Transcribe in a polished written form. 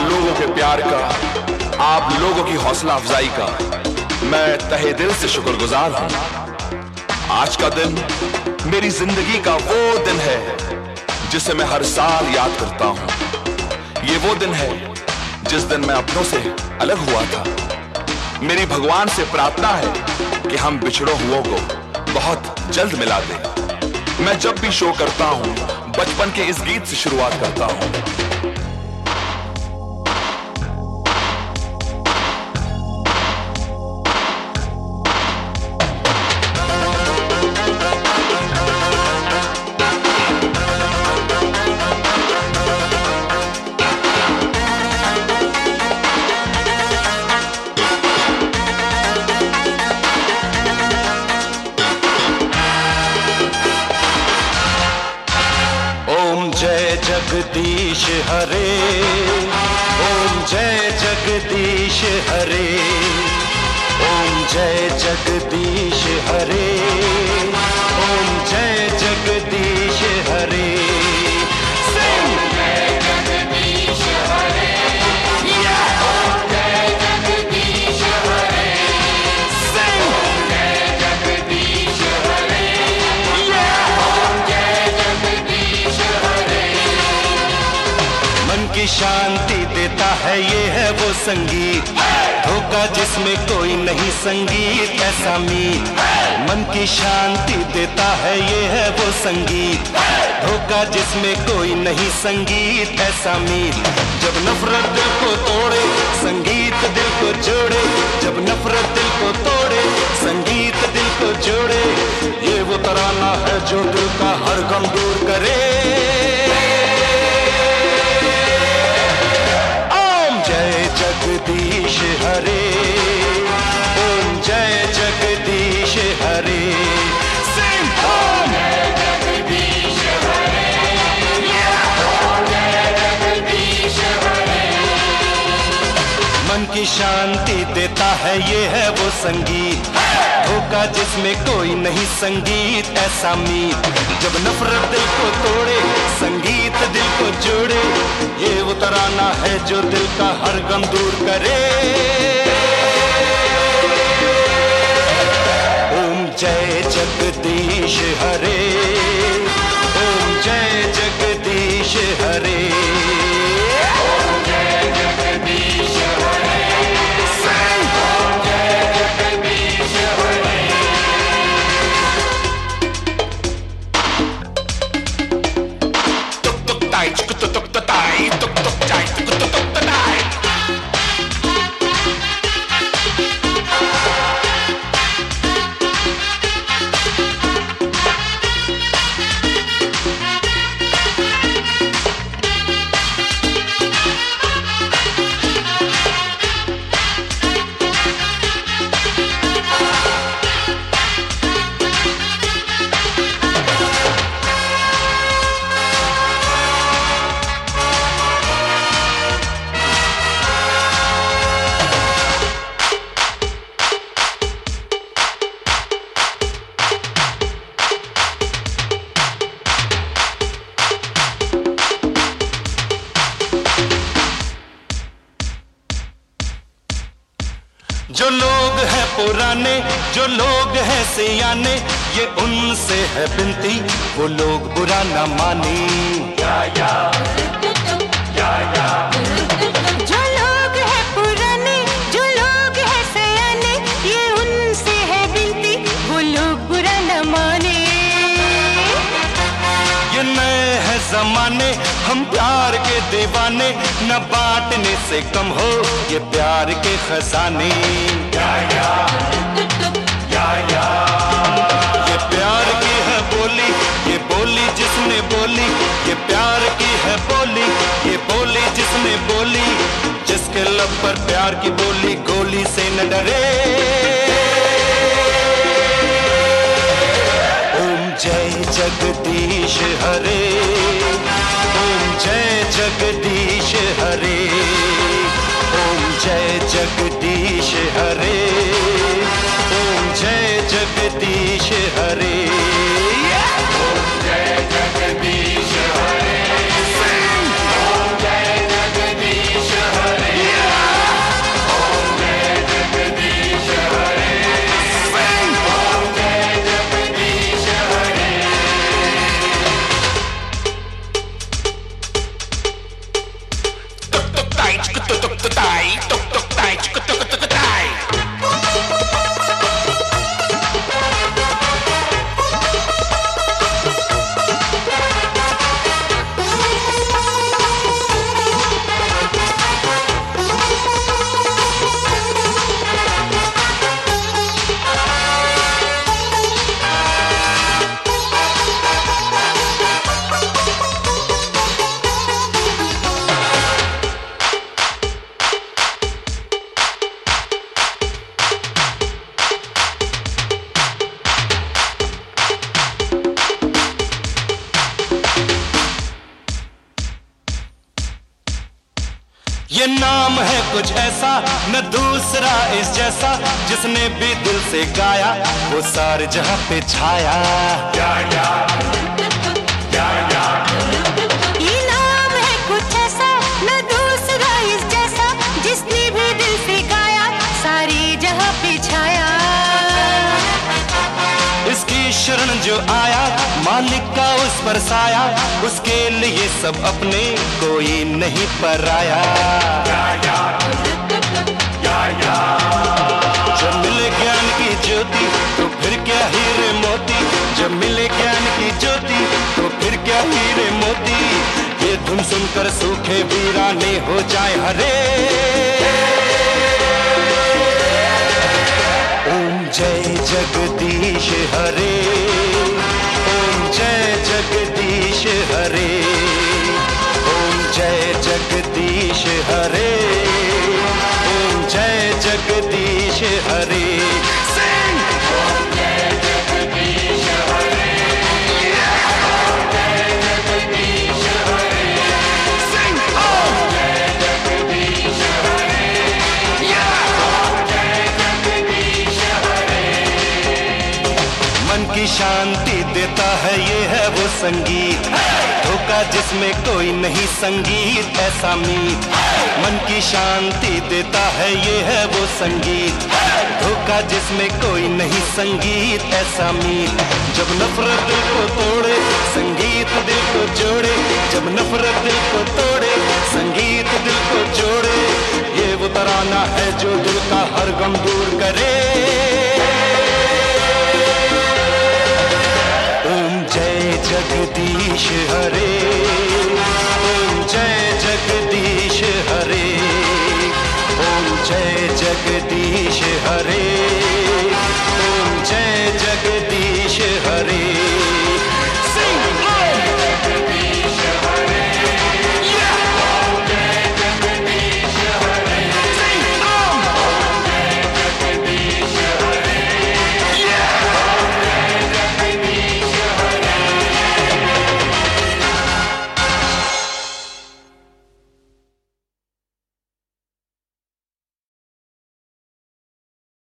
लोगों के प्यार का, आप लोगों की हौसला अफजाई का मैं तहे दिल से शुक्रगुजार हूं। आज का दिन मेरी जिंदगी का वो दिन है जिसे मैं हर साल याद करता हूं। ये वो दिन है जिस दिन मैं अपनों से अलग हुआ था। मेरी भगवान से प्रार्थना है कि हम बिछड़ो हुओं को बहुत जल्द मिला दें। मैं जब भी शो करता हूं बचपन के इस गीत से शुरुआत करता हूं। जगदीश हरे, ओम जय जगदीश हरे, ओम जय जगदीश हरे, ओम जय जगदीश हरे। ओम जय जगदीश हरे, ओम जय जगदीश हरे, ओम जय जगदीश हरे, ओम जय जगदीश हरे। मन की शांति देता है ये है वो संगीत, धोखा जिसमें कोई नहीं संगीत ऐसा मीत। मन की शांति देता है ये है वो संगीत, धोखा जिसमें कोई नहीं संगीत ऐसा मीत। जब नफरत दिल को तोड़े संगीत दिल को जोड़े, जब नफरत दिल को तोड़े संगीत दिल को जोड़े। ये वो तराना है जो दिल का हर गम दूर करे। जगदीश हरे, ओम जय जगदीश हरे, ओम जय जगदीश हरे, ओम जय जगदीश हरे। मन की शांति देता है ये है वो संगीत, धोखा जिसमें कोई नहीं संगीत ऐसा मीत। जब नफरत दिल को तोड़े संगीत दिल को जोड़े, ये वो तराना है जो दिल का हर गम दूर करे। ओम जय जगदीश हरे, ओम जय जगदीश हरे, ओम जय जगदीश हरे, ओम जय जगदीश हरे। तुक तुक ताई चुक तुक तुक ताई तुक तुक चाई तुक तुक तुक ताई। जो लोग हैं पुराने जो लोग हैं सियाने, ये उनसे है बिनती वो लोग बुरा न माने। जो लोग हैं पुराने जो लोग हैं सियाने, ये उनसे है बिनती वो लोग बुरा न माने। ये नए हैं जमाने हम प्यार के दीवाने, न बांटने से कम हो ये प्यार के खजाने। ये प्यार की है बोली, ये बोली जिसने बोली, ये प्यार की है बोली, ये बोली जिसने बोली। जिसके लब पर प्यार की बोली गोली से न डरे। ओम जय जगदीश हरे, ओम जय जगदीश हरे, ओम जय जगदीश हरे, ओम जय जगदीश हरे, ओम जय जगदीश हरे, ओम जय जगदीश हरे। नाम है कुछ ऐसा न दूसरा इस जैसा, जिसने भी दिल से गाया वो सारे जहां पे छाया। ये नाम है कुछ ऐसा न दूसरा इस जैसा, जिसने भी दिल से गाया सारी जहां पे छाया। इसकी शरण जो आया मालिक का उस पर साया, उसके लिए सब अपने कोई नहीं पराया। जब मिले ज्ञान की ज्योति तो फिर क्या हीरे मोती, जब मिले ज्ञान की ज्योति तो फिर क्या हीरे मोती। ये धुन सुनकर सूखे वीराने हो जाए हरे। ओम जय जगदीश हरे, ओम जय जगदीश हरे, ओम जय जगदीश हरे, ओम जय जगदीश हरे। सिंह ओम जय जगदीश हरे, ओम जय जगदीश हरे, सिंह ओम जय जगदीश हरे, ओम जय जगदीश हरे। मन की शांति देता है ये है वो संगीत, धोखा जिसमें कोई नहीं संगीत ऐसा मीत। मन की शांति देता है ये है वो संगीत, धोखा जिसमें कोई नहीं संगीत ऐसा मीत। जब नफरत दिल को तोड़े संगीत दिल को जोड़े, जब नफरत दिल को तोड़े संगीत दिल को जोड़े। ये वो तराना है जो दिल का हर गम दूर करे। ओम जय जगदीश हरे, ओम जय जगदीश हरे, ओम जय जगदीश हरे।